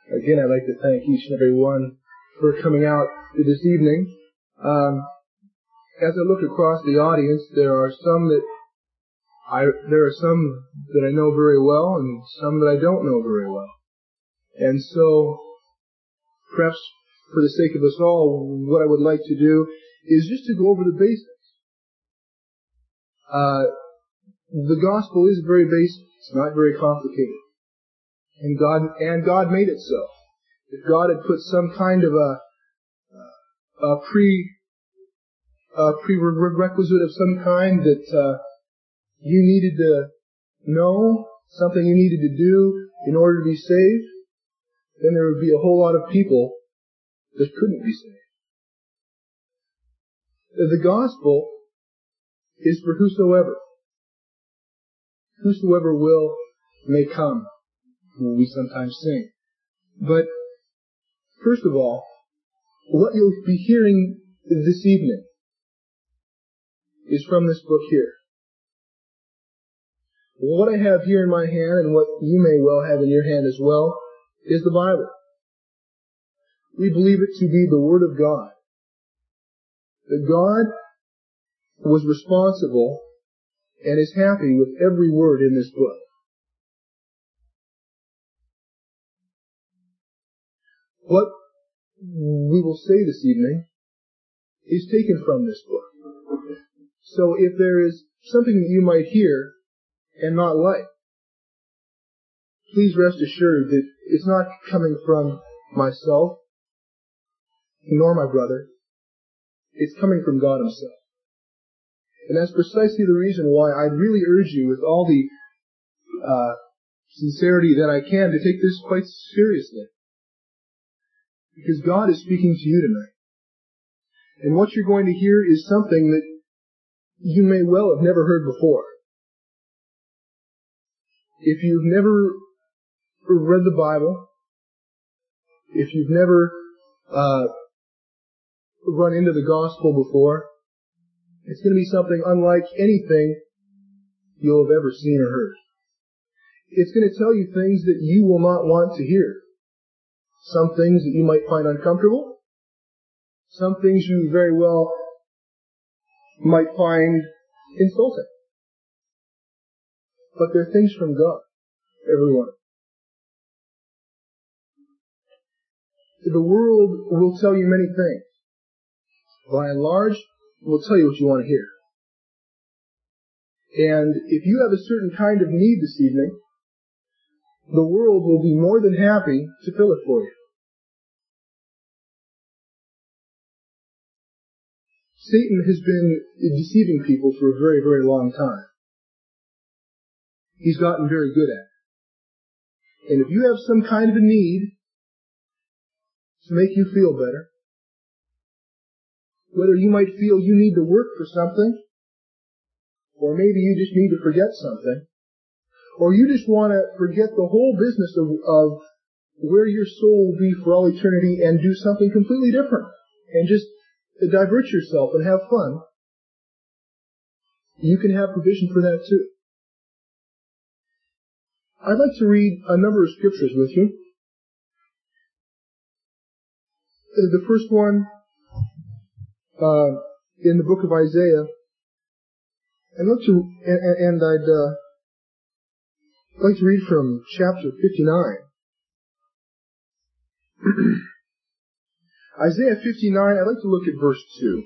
Again, I'd like to thank each and every one for coming out this evening. As I look across the audience, there are some that I know very well and some that I don't know very well. And so, perhaps for the sake of us all, what I would like to do is just to go over the basics. The gospel is very basic. It's not very complicated. And God made it so. If God had put some kind of a prerequisite of some kind that you needed to know, something you needed to do in order to be saved, then there would be a whole lot of people that couldn't be saved. The gospel is for whosoever. Whosoever will may come, we sometimes sing. But first of all, what you'll be hearing this evening is from this book here. What I have here in my hand, and what you may well have in your hand as well, is the Bible. We believe it to be the Word of God. That God was responsible and is happy with every word in this book. What we will say this evening is taken from this book. So if there is something that you might hear and not like, please rest assured that it's not coming from myself, nor my brother. It's coming from God Himself. And that's precisely the reason why I really urge you with all the sincerity that I can to take this quite seriously. Because God is speaking to you tonight. And what you're going to hear is something that you may well have never heard before. If you've never read the Bible, if you've never run into the gospel before, it's going to be something unlike anything you'll have ever seen or heard. It's going to tell you things that you will not want to hear. Some things that you might find uncomfortable. Some things you very well might find insulting. But they're things from God, everyone. The world will tell you many things. By and large, it will tell you what you want to hear. And if you have a certain kind of need this evening, the world will be more than happy to fill it for you. Satan has been deceiving people for a very, very long time. He's gotten very good at it. And if you have some kind of a need to make you feel better, whether you might feel you need to work for something, or maybe you just need to forget something, or you just want to forget the whole business of where your soul will be for all eternity and do something completely different, and just divert yourself and have fun, you can have provision for that too. I'd like to read a number of scriptures with you. The first one, in the book of Isaiah, I'd like to read from chapter 59. Isaiah 59, I'd like to look at verse 2.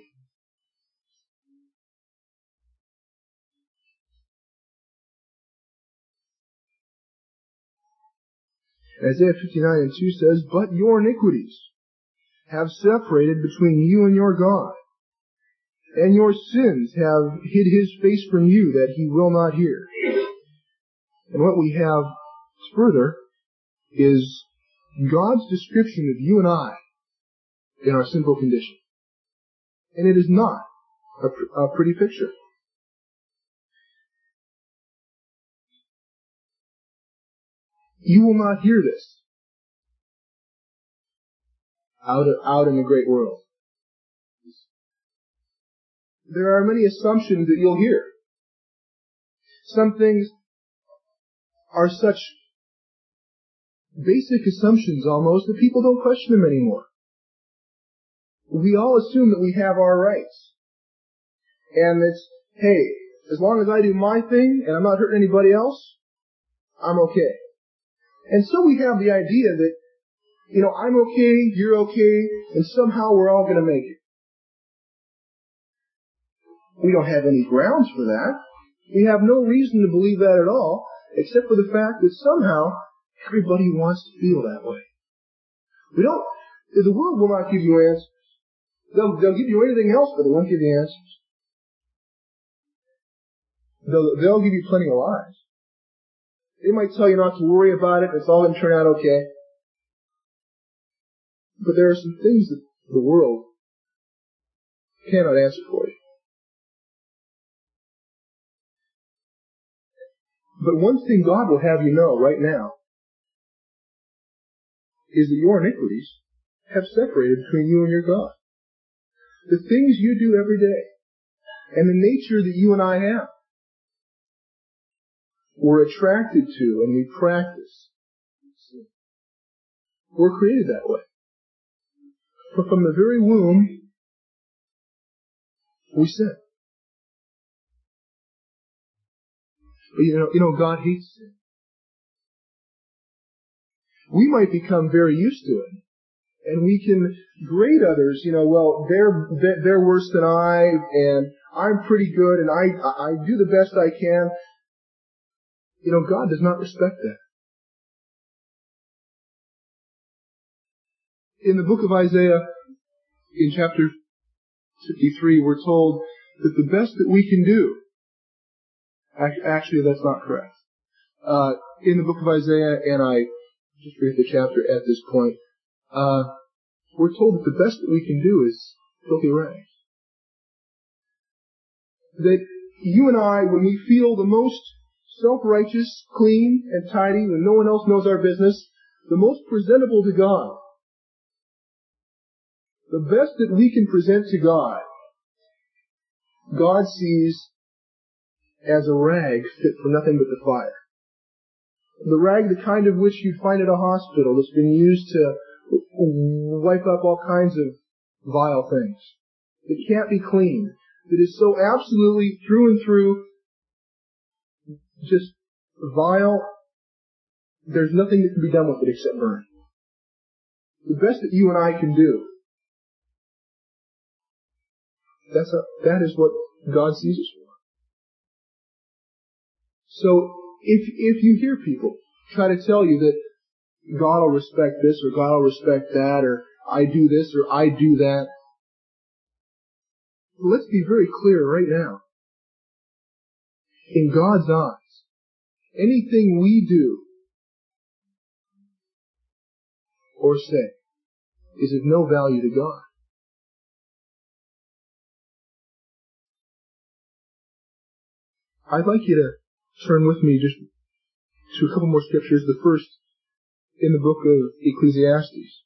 Isaiah 59 and 2 says, "But your iniquities have separated between you and your God, and your sins have hid His face from you, that He will not hear." And what we have further is God's description of you and I in our sinful condition. And it is not a pretty picture. You will not hear this out in the great world. There are many assumptions that you'll hear. Some things are such basic assumptions almost that people don't question them anymore. We all assume that we have our rights. And it's, hey, as long as I do my thing and I'm not hurting anybody else, I'm okay. And so we have the idea that, I'm okay, you're okay, and somehow we're all going to make it. We don't have any grounds for that. We have no reason to believe that at all, except for the fact that somehow everybody wants to feel that way. The world will not give you answers. They'll give you anything else, but they won't give you answers. They'll give you plenty of lies. They might tell you not to worry about it, it's all going to turn out okay. But there are some things that the world cannot answer for you. But one thing God will have you know right now is that your iniquities have separated between you and your God. The things you do every day and the nature that you and I have, we're attracted to and we practice. We're created that way. For from the very womb, we sin. But God hates sin. We might become very used to it. And we can grade others, well, they're worse than I, and I'm pretty good, and I do the best I can. God does not respect that. In the book of Isaiah, in chapter 53, we're told that the best that we can do, actually that's not correct. In the book of Isaiah, and I just read the chapter at this point, we're told that the best that we can do is filthy rags. That you and I, when we feel the most self-righteous, clean, and tidy, when no one else knows our business, the most presentable to God, the best that we can present to God, God sees as a rag fit for nothing but the fire. The rag, the kind of which you'd find at a hospital, that's been used to wipe up all kinds of vile things. It can't be cleaned. It is so absolutely through and through just vile, there's nothing that can be done with it except burn. The best that you and I can do, that is what God sees us for. So, if you hear people try to tell you that God will respect this, or God will respect that, or I do this, or I do that, let's be very clear right now. In God's eyes, anything we do or say is of no value to God. I'd like you to turn with me just to a couple more scriptures. The first in the book of Ecclesiastes.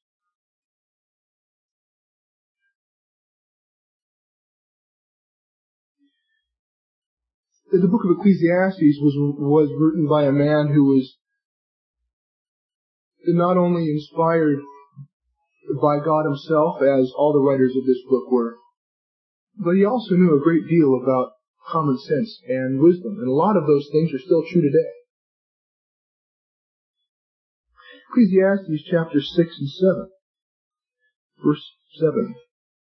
The book of Ecclesiastes was written by a man who was not only inspired by God himself, as all the writers of this book were, but he also knew a great deal about common sense and wisdom, and a lot of those things are still true today. Ecclesiastes chapter 6 and 7, verse 7.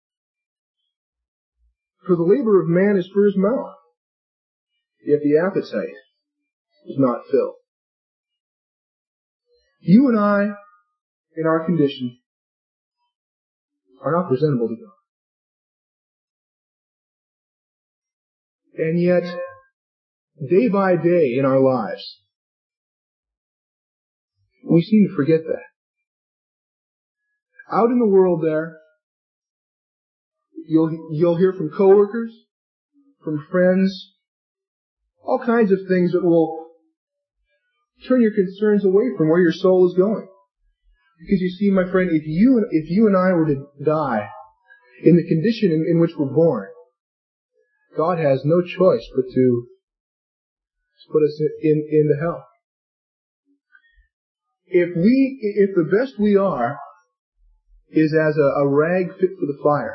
For the labor of man is for his mouth, yet the appetite is not filled. You and I, in our condition, are not presentable to God. And yet, day by day in our lives, we seem to forget that. Out in the world there, you'll hear from coworkers, from friends, all kinds of things that will turn your concerns away from where your soul is going. Because you see, my friend, if you and I were to die in the condition in which we're born, God has no choice but to put us into hell. if the best we are is as a rag fit for the fire,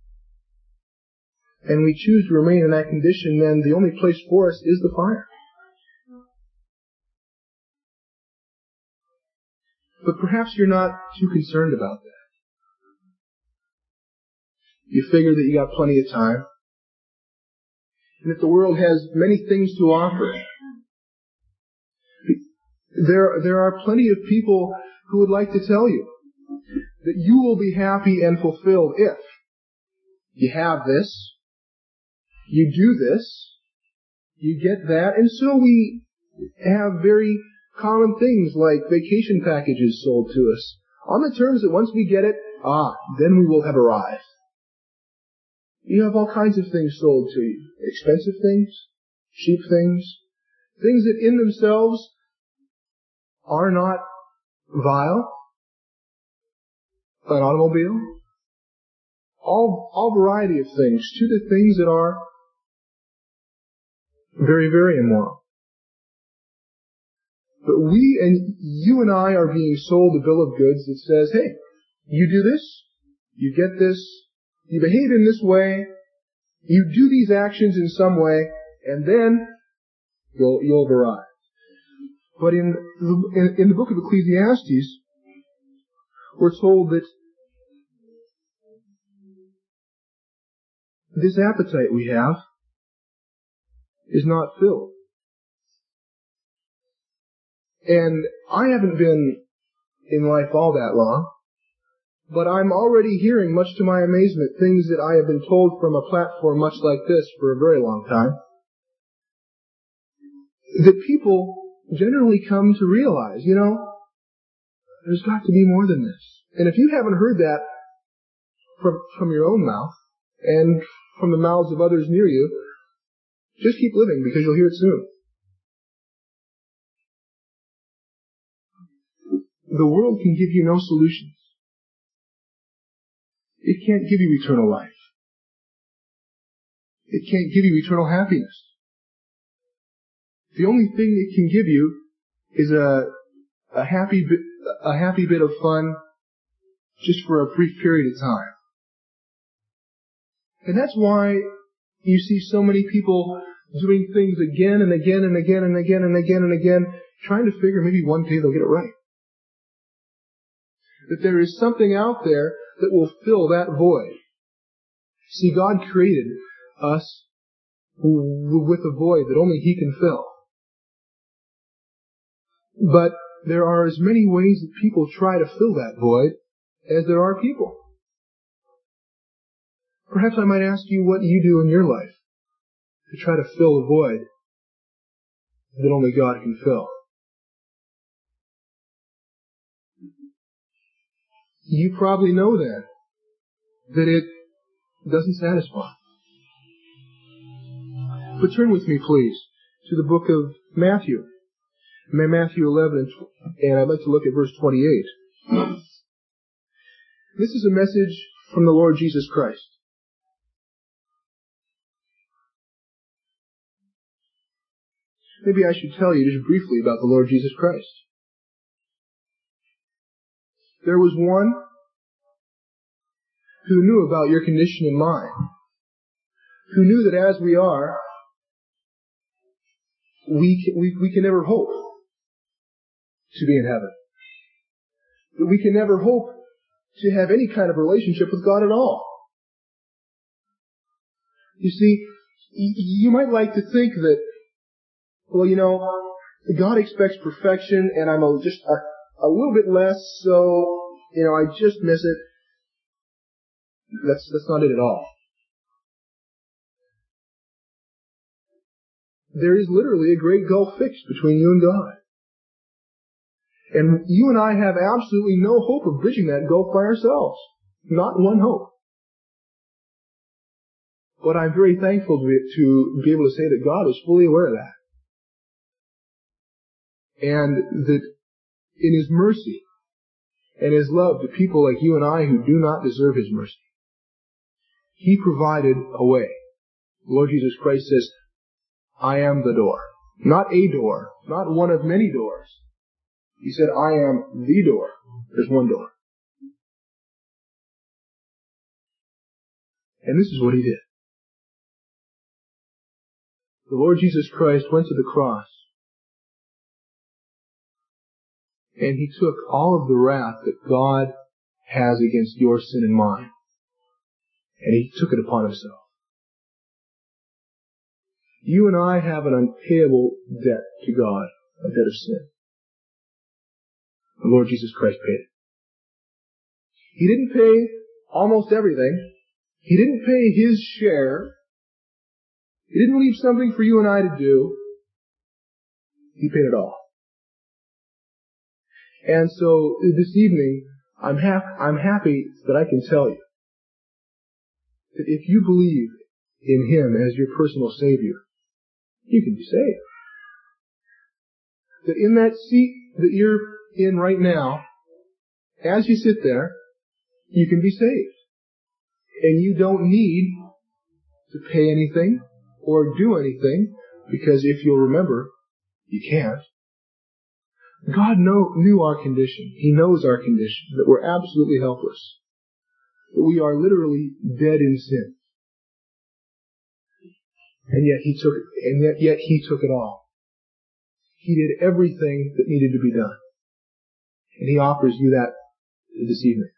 and we choose to remain in that condition, then the only place for us is the fire. But perhaps you're not too concerned about that. You figure that you got plenty of time, and that the world has many things to offer. There are plenty of people who would like to tell you that you will be happy and fulfilled if you have this, you do this, you get that, and so we have very common things like vacation packages sold to us on the terms that once we get it, then we will have arrived. You have all kinds of things sold to you. Expensive things, cheap things, things that in themselves are not vile. An automobile, all variety of things, to the things that are very, very immoral. But you and I are being sold a bill of goods that says, hey, you do this, you get this, you behave in this way, you do these actions in some way, and then you'll have arrived. But in the book of Ecclesiastes, we're told that this appetite we have is not filled. And I haven't been in life all that long, but I'm already hearing, much to my amazement, things that I have been told from a platform much like this for a very long time, that people generally come to realize, there's got to be more than this. And if you haven't heard that from your own mouth and from the mouths of others near you, just keep living, because you'll hear it soon. The world can give you no solutions. It can't give you eternal life. It can't give you eternal happiness. The only thing it can give you is a happy bit of fun just for a brief period of time. And that's why you see so many people doing things again and again and again and again and again and again, trying to figure maybe one day they'll get it right. That there is something out there that will fill that void. See, God created us with a void that only He can fill. But there are as many ways that people try to fill that void as there are people. Perhaps I might ask you what you do in your life to try to fill a void that only God can fill. You probably know then that it doesn't satisfy. But turn with me, please, to the book of Matthew. Matthew 11, and I'd like to look at verse 28. This is a message from the Lord Jesus Christ. Maybe I should tell you just briefly about the Lord Jesus Christ. There was one who knew about your condition and mine, who knew that as we are, we can never hope to be in heaven. That we can never hope to have any kind of relationship with God at all. You see, you might like to think that, God expects perfection, and I'm just a little bit less, so, I just miss it. That's not it at all. There is literally a great gulf fixed between you and God. And you and I have absolutely no hope of bridging that gulf by ourselves. Not one hope. But I'm very thankful to be able to say that God is fully aware of that. And that in His mercy and His love to people like you and I who do not deserve His mercy, He provided a way. The Lord Jesus Christ says, I am the door. Not a door, not one of many doors, He said, I am the door. There's one door. And this is what He did. The Lord Jesus Christ went to the cross, and He took all of the wrath that God has against your sin and mine, and He took it upon Himself. You and I have an unpayable debt to God, a debt of sin. The Lord Jesus Christ paid it. He didn't pay almost everything. He didn't pay His share. He didn't leave something for you and I to do. He paid it all. And so this evening, I'm happy that I can tell you that if you believe in Him as your personal Savior, you can be saved. That in that seat that you're in right now, as you sit there, you can be saved. And you don't need to pay anything or do anything, because if you'll remember, you can't. God knew our condition. He knows our condition, that we're absolutely helpless. That we are literally dead in sin. And yet He took it, and yet He took it all. He did everything that needed to be done. And He offers you that this evening.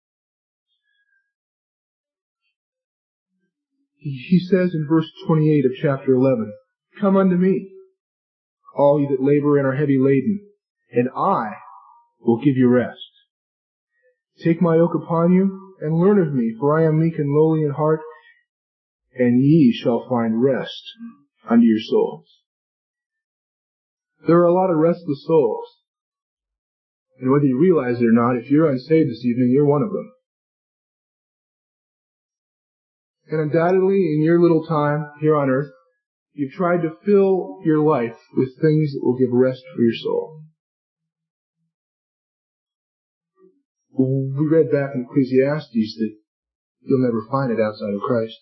He says in verse 28 of chapter 11, Come unto me, all ye that labor and are heavy laden, and I will give you rest. Take my yoke upon you, and learn of me, for I am meek and lowly in heart, and ye shall find rest unto your souls. There are a lot of restless souls. And whether you realize it or not, if you're unsaved this evening, you're one of them. And undoubtedly, in your little time here on earth, you've tried to fill your life with things that will give rest for your soul. We read back in Ecclesiastes that you'll never find it outside of Christ.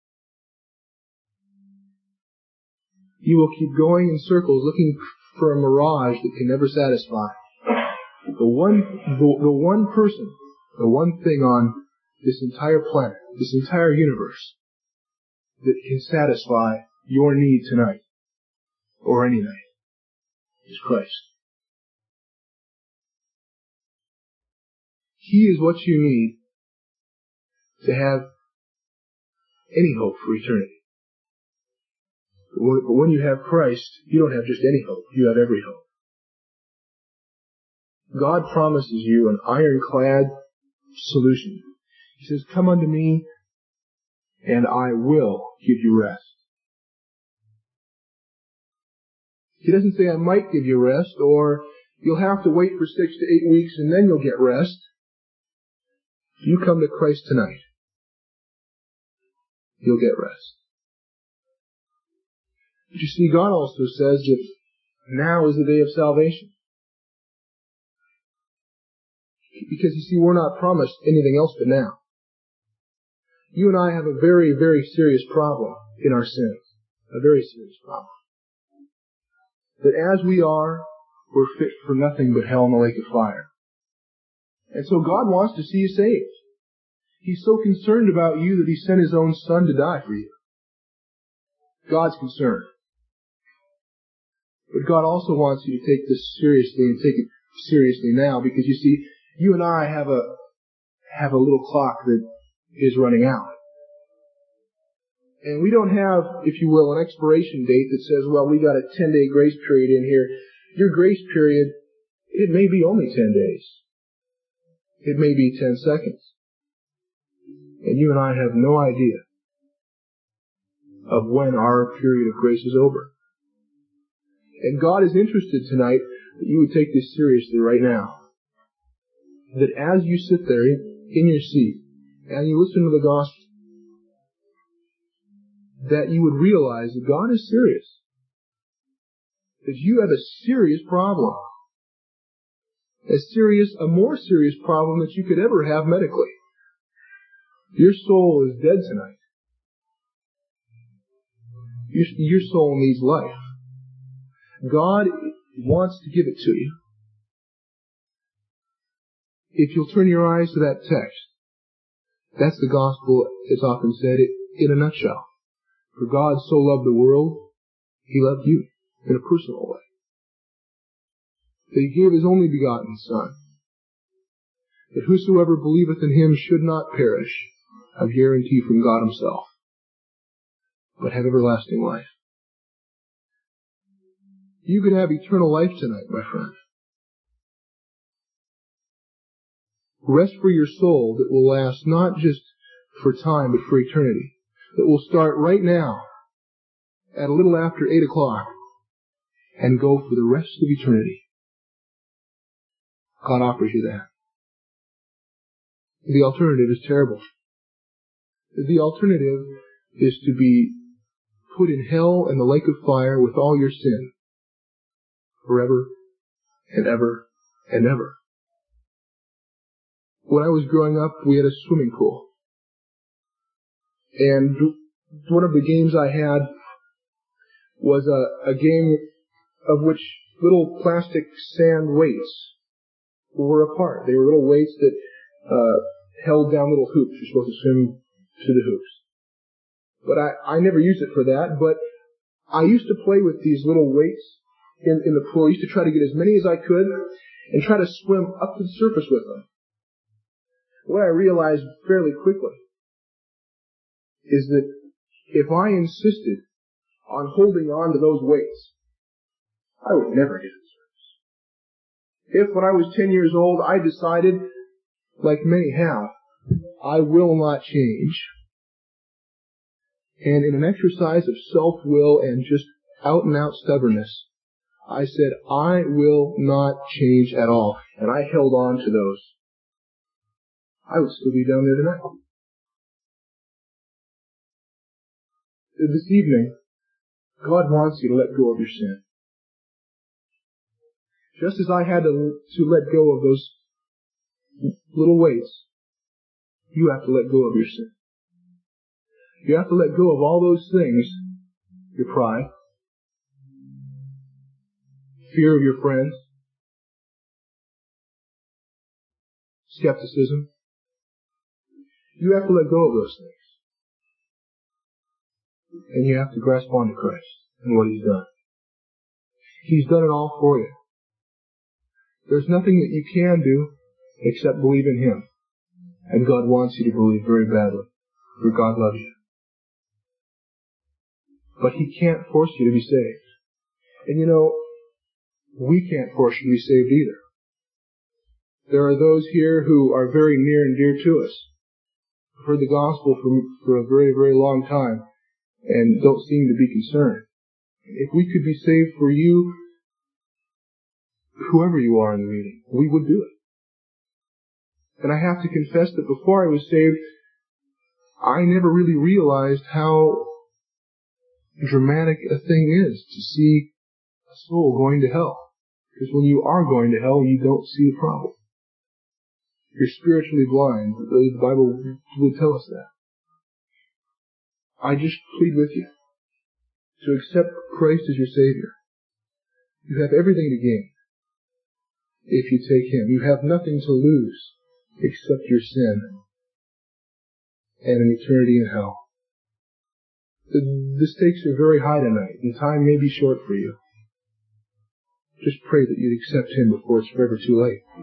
You will keep going in circles looking for a mirage that can never satisfy. The one person, the one thing on this entire planet, this entire universe, that can satisfy your need tonight, or any night, is Christ. He is what you need to have any hope for eternity. But when you have Christ, you don't have just any hope, you have every hope. God promises you an ironclad solution. He says, Come unto me, and I will give you rest. He doesn't say, I might give you rest, or you'll have to wait for 6 to 8 weeks and then you'll get rest. You come to Christ tonight, you'll get rest. But you see, God also says that now is the day of salvation. Because you see, we're not promised anything else but now. You and I have a very, very serious problem in our sins. A very serious problem. That as we are, we're fit for nothing but hell and the lake of fire. And so God wants to see you saved. He's so concerned about you that He sent His own Son to die for you. God's concerned. But God also wants you to take this seriously, and take it seriously now, because you see, you and I have a little clock that is running out. And we don't have, if you will, an expiration date that says, well, we got a 10-day grace period in here. Your grace period, it may be only 10 days. It may be 10 seconds. And you and I have no idea of when our period of grace is over. And God is interested tonight that you would take this seriously right now. That as you sit there in your seat and you listen to the gospel, that you would realize that God is serious. That you have a serious problem. A more serious problem that you could ever have medically. Your soul is dead tonight. Your soul needs life. God wants to give it to you. if you'll turn your eyes to that text, that's the gospel. It's often said in a nutshell. For God so loved the world, He loved you in a personal way. That He gave His only begotten Son, that whosoever believeth in Him should not perish, a guarantee from God Himself, but have everlasting life. You could have eternal life tonight, my friend. Rest for your soul that will last not just for time, but for eternity. That will start right now, at a little after 8 o'clock, and go for the rest of eternity. God offers you that. The alternative is terrible. The alternative is to be put in hell and the lake of fire with all your sin, forever and ever and ever. When I was growing up, we had a swimming pool. And one of the games I had was a game of which little plastic sand weights were a part. They were little weights that held down little hoops. You're supposed to swim to the hoops. But I never used it for that, but I used to play with these little weights in the pool. I used to try to get as many as I could and try to swim up to the surface with them. What I realized fairly quickly is that if I insisted on holding on to those weights, I would never get to the surface. If when I was 10 years old I decided, like many have, I will not change, and in an exercise of self-will and just out-and-out stubbornness, I said, I will not change at all, and I held on to those, I would still be down there tonight. This evening, God wants you to let go of your sin. Just as I had to let go of those little weights, you have to let go of your sin. You have to let go of all those things, your pride, fear of your friends, skepticism. You have to let go of those things. And you have to grasp onto Christ and what He's done. He's done it all for you. There's nothing that you can do except believe in Him. And God wants you to believe very badly, for God loves you. But He can't force you to be saved. And you know, we can't force you to be saved either. There are those here who are very near and dear to us, who've heard the gospel for a very, very long time, and don't seem to be concerned. If we could be saved for you, whoever you are in the meeting, we would do it. And I have to confess that before I was saved, I never really realized how dramatic a thing is to see a soul going to hell. Because when you are going to hell, you don't see the problem. You're spiritually blind. The Bible would tell us that. I just plead with you to accept Christ as your Savior. You have everything to gain if you take Him. You have nothing to lose except your sin and an eternity in hell. The stakes are very high tonight, and time may be short for you. Just pray that you'd accept Him before it's forever too late.